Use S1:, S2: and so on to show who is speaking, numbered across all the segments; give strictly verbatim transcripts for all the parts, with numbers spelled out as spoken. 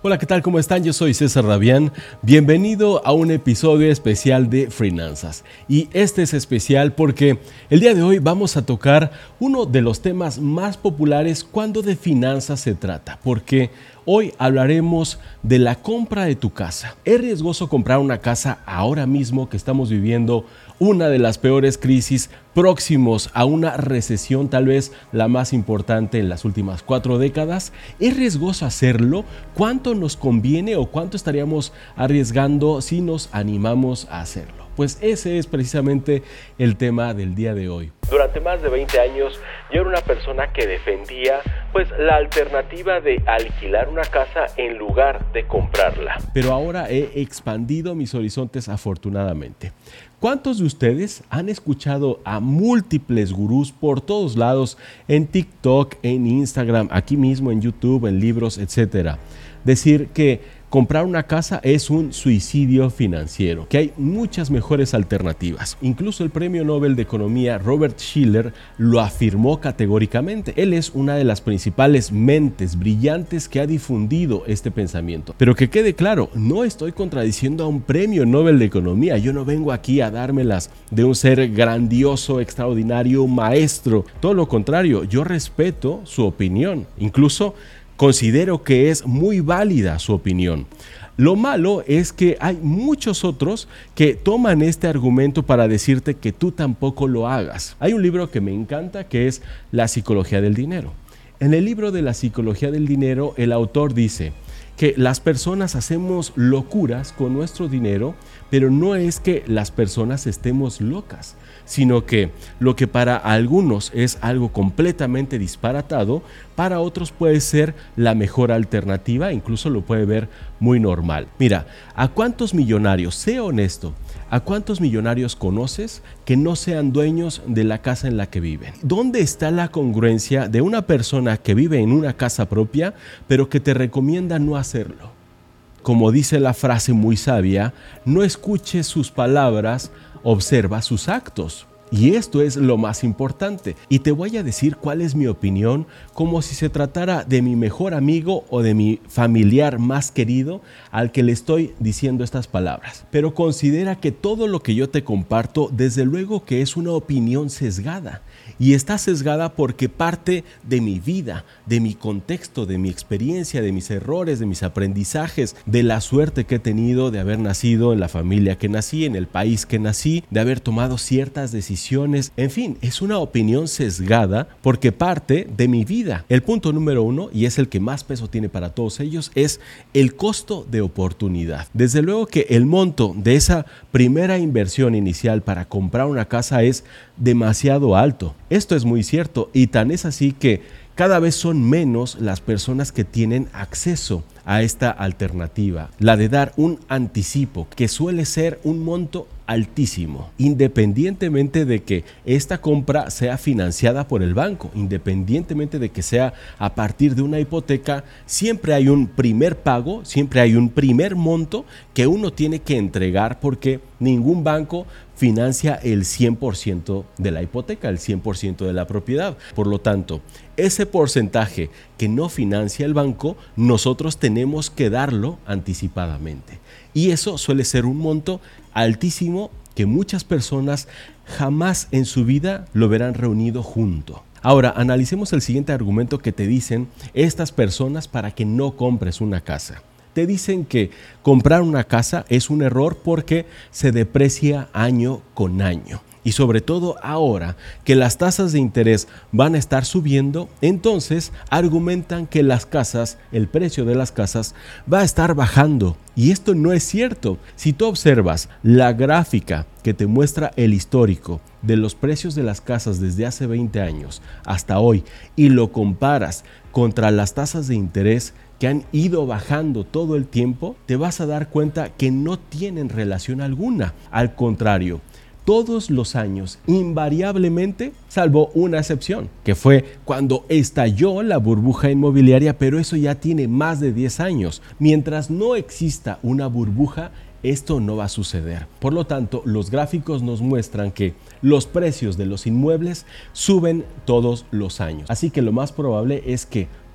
S1: Hola, ¿qué tal? ¿Cómo están? Yo soy César Rabián. Bienvenido a un episodio especial de Finanzas. Y este es especial porque el día de hoy vamos a tocar uno de los temas más populares cuando de finanzas se trata. Porque hoy hablaremos de la compra de tu casa. ¿Es riesgoso comprar una casa ahora mismo que estamos viviendo una de las peores crisis próximos a una recesión, tal vez la más importante en las últimas cuatro décadas? ¿Es riesgoso hacerlo? ¿Cuánto nos conviene o cuánto estaríamos arriesgando si nos animamos a hacerlo? Pues ese es precisamente el tema del día de hoy. Durante más de veinte años yo era una persona que defendía pues la alternativa de alquilar una casa en lugar de comprarla. Pero ahora he expandido mis horizontes afortunadamente. ¿Cuántos de ustedes han escuchado a múltiples gurús por todos lados, en TikTok, en Instagram, aquí mismo en YouTube, en libros, etcétera, decir que comprar una casa es un suicidio financiero, que hay muchas mejores alternativas? Incluso el premio Nobel de Economía Robert Shiller lo afirmó categóricamente. Él es una de las principales mentes brillantes que ha difundido este pensamiento. Pero que quede claro, no estoy contradiciendo a un premio Nobel de Economía. Yo no vengo aquí a dármelas de un ser grandioso, extraordinario, maestro. Todo lo contrario, yo respeto su opinión. Incluso considero que es muy válida su opinión. Lo malo es que hay muchos otros que toman este argumento para decirte que tú tampoco lo hagas. Hay un libro que me encanta que es La psicología del dinero. En el libro de La psicología del dinero, el autor dice que las personas hacemos locuras con nuestro dinero, pero no es que las personas estemos locas, sino que lo que para algunos es algo completamente disparatado, para otros puede ser la mejor alternativa, incluso lo puede ver muy normal. Mira, ¿a cuántos millonarios, sé honesto, a cuántos millonarios conoces que no sean dueños de la casa en la que viven? ¿Dónde está la congruencia de una persona que vive en una casa propia, pero que te recomienda no hacerlo? Como dice la frase muy sabia, no escuches sus palabras, observa sus actos. Y esto es lo más importante. Y te voy a decir cuál es mi opinión, como si se tratara de mi mejor amigo o de mi familiar más querido al que le estoy diciendo estas palabras. Pero considera que todo lo que yo te comparto, desde luego que es una opinión sesgada. Y está sesgada porque parte de mi vida, de mi contexto, de mi experiencia, de mis errores, de mis aprendizajes, de la suerte que he tenido de haber nacido en la familia que nací, en el país que nací, de haber tomado ciertas decisiones. En fin, es una opinión sesgada porque parte de mi vida. El punto número uno, y es el que más peso tiene para todos ellos, es el costo de oportunidad. Desde luego que el monto de esa primera inversión inicial para comprar una casa es demasiado alto. Esto es muy cierto, y tan es así que cada vez son menos las personas que tienen acceso a esta alternativa, la de dar un anticipo, que suele ser un monto altísimo, independientemente de que esta compra sea financiada por el banco, independientemente de que sea a partir de una hipoteca, siempre hay un primer pago, siempre hay un primer monto que uno tiene que entregar, porque ningún banco financia el cien por ciento de la hipoteca, el cien por ciento de la propiedad. Por lo tanto, ese porcentaje que no financia el banco, nosotros tenemos que darlo anticipadamente. Y eso suele ser un monto altísimo que muchas personas jamás en su vida lo verán reunido junto. Ahora, analicemos el siguiente argumento que te dicen estas personas para que no compres una casa. Te dicen que comprar una casa es un error porque se deprecia año con año. Y sobre todo ahora que las tasas de interés van a estar subiendo, entonces argumentan que las casas, el precio de las casas va a estar bajando. Y esto no es cierto. Si tú observas la gráfica que te muestra el histórico de los precios de las casas desde hace veinte años hasta hoy y lo comparas contra las tasas de interés que han ido bajando todo el tiempo, te vas a dar cuenta que no tienen relación alguna. Al contrario, todos los años, invariablemente, salvo una excepción, que fue cuando estalló la burbuja inmobiliaria, pero eso ya tiene más de diez años. Mientras no exista una burbuja, esto no va a suceder. Por lo tanto, los gráficos nos muestran que los precios de los inmuebles suben todos los años. Así que lo más probable es que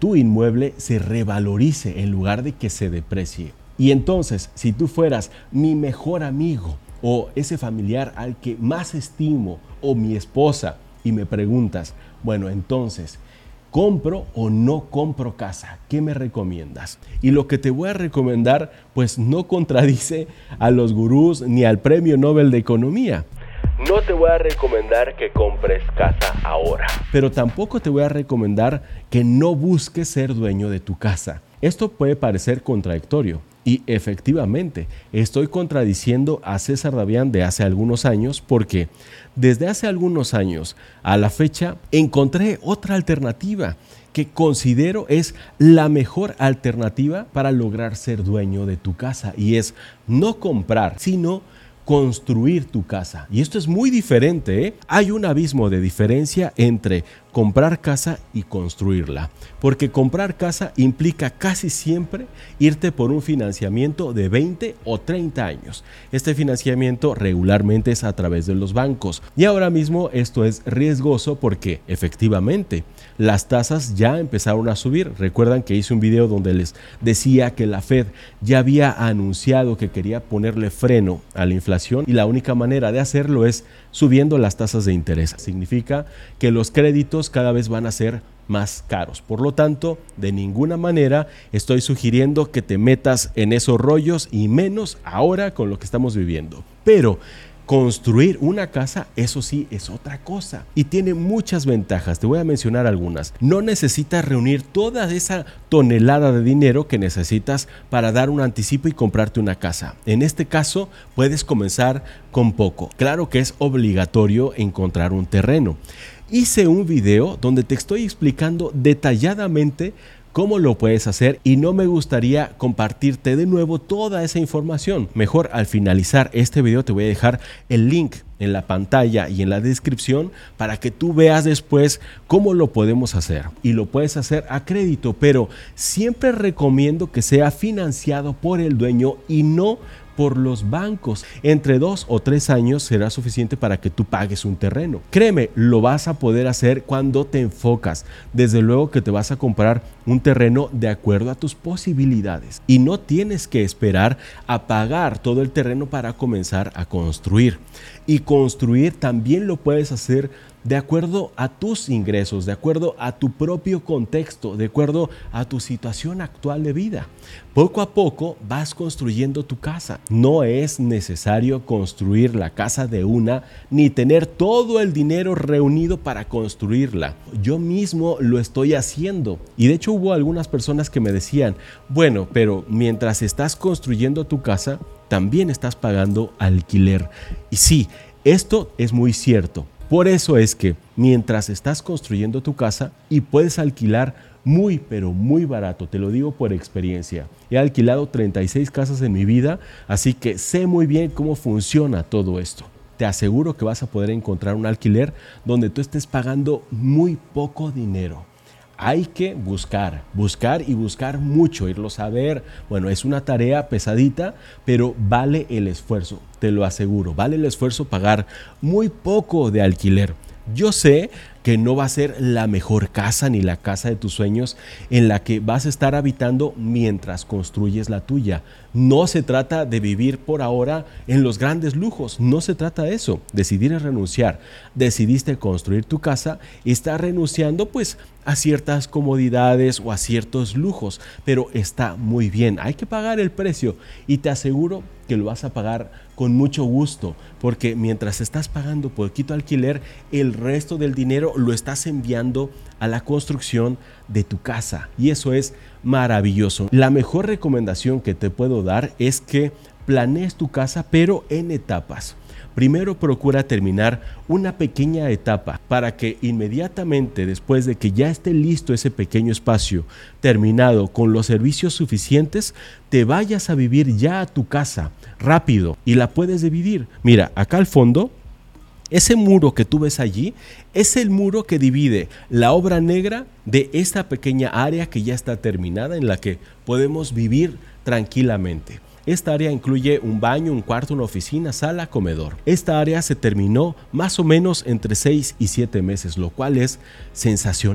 S1: tu inmueble se revalorice en lugar de que se deprecie. Y entonces, si tú fueras mi mejor amigo o ese familiar al que más estimo o mi esposa y me preguntas, bueno, entonces, ¿compro o no compro casa? ¿Qué me recomiendas? Y lo que te voy a recomendar, pues no contradice a los gurús ni al Premio Nobel de Economía. No te voy a recomendar que compres casa ahora, pero tampoco te voy a recomendar que no busques ser dueño de tu casa. Esto puede parecer contradictorio y efectivamente estoy contradiciendo a César Davián de hace algunos años porque desde hace algunos años a la fecha encontré otra alternativa que considero es la mejor alternativa para lograr ser dueño de tu casa y es no comprar, sino construir tu casa. Y esto es muy diferente, ¿eh? Hay un abismo de diferencia entre comprar casa y construirla, porque comprar casa implica casi siempre irte por un financiamiento de veinte o treinta años. Este financiamiento regularmente es a través de los bancos y ahora mismo esto es riesgoso porque efectivamente las tasas ya empezaron a subir. Recuerdan que hice un video donde les decía que la Fed ya había anunciado que quería ponerle freno a la inflación y la única manera de hacerlo es subiendo las tasas de interés. Significa que los créditos cada vez van a ser más caros. Por lo tanto, de ninguna manera estoy sugiriendo que te metas en esos rollos y menos ahora con lo que estamos viviendo. Pero construir una casa, eso sí, es otra cosa y tiene muchas ventajas. Te voy a mencionar algunas. No necesitas reunir toda esa tonelada de dinero que necesitas para dar un anticipo y comprarte una casa. En este caso, puedes comenzar con poco. Claro que es obligatorio encontrar un terreno. Hice un video donde te estoy explicando detalladamente cómo lo puedes hacer y no me gustaría compartirte de nuevo toda esa información. Mejor al finalizar este video te voy a dejar el link en la pantalla y en la descripción para que tú veas después cómo lo podemos hacer. Y lo puedes hacer a crédito, pero siempre recomiendo que sea financiado por el dueño y no por los bancos. Entre dos o tres años será suficiente para que tú pagues un terreno. Créeme, lo vas a poder hacer cuando te enfocas. Desde luego que te vas a comprar un terreno de acuerdo a tus posibilidades y no tienes que esperar a pagar todo el terreno para comenzar a construir. Y construir también lo puedes hacer de acuerdo a tus ingresos, de acuerdo a tu propio contexto, de acuerdo a tu situación actual de vida. Poco a poco vas construyendo tu casa. No es necesario construir la casa de una ni tener todo el dinero reunido para construirla. Yo mismo lo estoy haciendo y de hecho hubo algunas personas que me decían, bueno, pero mientras estás construyendo tu casa, también estás pagando alquiler. Y sí, esto es muy cierto. Por eso es que mientras estás construyendo tu casa y puedes alquilar muy pero muy barato, te lo digo por experiencia. He alquilado treinta y seis casas en mi vida, así que sé muy bien cómo funciona todo esto. Te aseguro que vas a poder encontrar un alquiler donde tú estés pagando muy poco dinero. Hay que buscar, buscar y buscar mucho, irlos a ver. Bueno, es una tarea pesadita, pero vale el esfuerzo, te lo aseguro. Vale el esfuerzo pagar muy poco de alquiler. Yo sé que no va a ser la mejor casa ni la casa de tus sueños en la que vas a estar habitando mientras construyes la tuya. No se trata de vivir por ahora en los grandes lujos, no se trata de eso. Decidir es renunciar. Decidiste construir tu casa y estás renunciando pues a ciertas comodidades o a ciertos lujos, pero está muy bien. Hay que pagar el precio y te aseguro que lo vas a pagar con mucho gusto, porque mientras estás pagando poquito alquiler, el resto del dinero lo estás enviando a la construcción de tu casa y eso es maravilloso. La mejor recomendación que te puedo dar es que planees tu casa pero en etapas. Primero procura terminar una pequeña etapa para que inmediatamente después de que ya esté listo ese pequeño espacio terminado con los servicios suficientes, te vayas a vivir ya a tu casa rápido y la puedes dividir. Mira, acá al fondo, ese muro que tú ves allí es el muro que divide la obra negra de esta pequeña área que ya está terminada en la que podemos vivir tranquilamente. Esta área incluye un baño, un cuarto, una oficina, sala, comedor. Esta área se terminó más o menos entre seis y siete meses, lo cual es sensacional.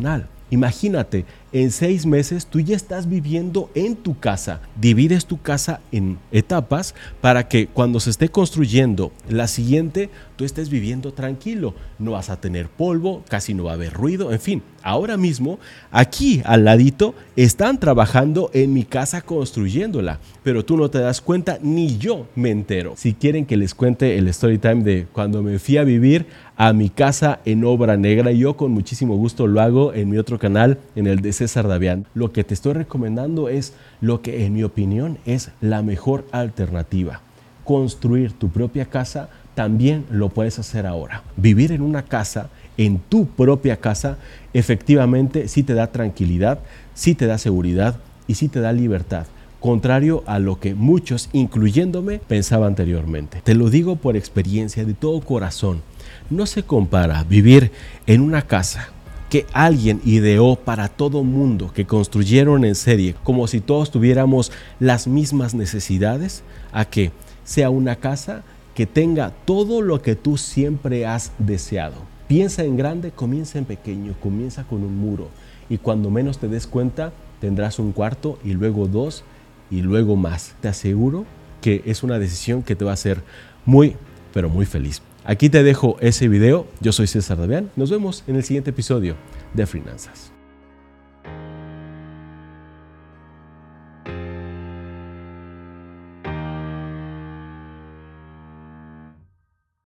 S1: Imagínate, en seis meses tú ya estás viviendo en tu casa. Divides tu casa en etapas para que cuando se esté construyendo la siguiente, tú estés viviendo tranquilo. No vas a tener polvo, casi no va a haber ruido, en fin. Ahora mismo, aquí al ladito, están trabajando en mi casa construyéndola, pero tú no te das cuenta, ni yo me entero. Si quieren que les cuente el story time de cuando me fui a vivir a mi casa en Obra Negra, yo con muchísimo gusto lo hago en mi otro canal, en el de César Davián. Lo que te estoy recomendando es lo que en mi opinión es la mejor alternativa. Construir tu propia casa también lo puedes hacer ahora. Vivir en una casa, en tu propia casa, efectivamente sí te da tranquilidad, sí te da seguridad y sí te da libertad. Contrario a lo que muchos, incluyéndome, pensaba anteriormente. Te lo digo por experiencia de todo corazón. No se compara vivir en una casa que alguien ideó para todo mundo, que construyeron en serie, como si todos tuviéramos las mismas necesidades, a que sea una casa que tenga todo lo que tú siempre has deseado. Piensa en grande, comienza en pequeño, comienza con un muro y cuando menos te des cuenta tendrás un cuarto y luego dos y luego más. Te aseguro que es una decisión que te va a hacer muy, pero muy feliz. Aquí te dejo ese video. Yo soy César Davián. Nos vemos en el siguiente episodio de Finanzas.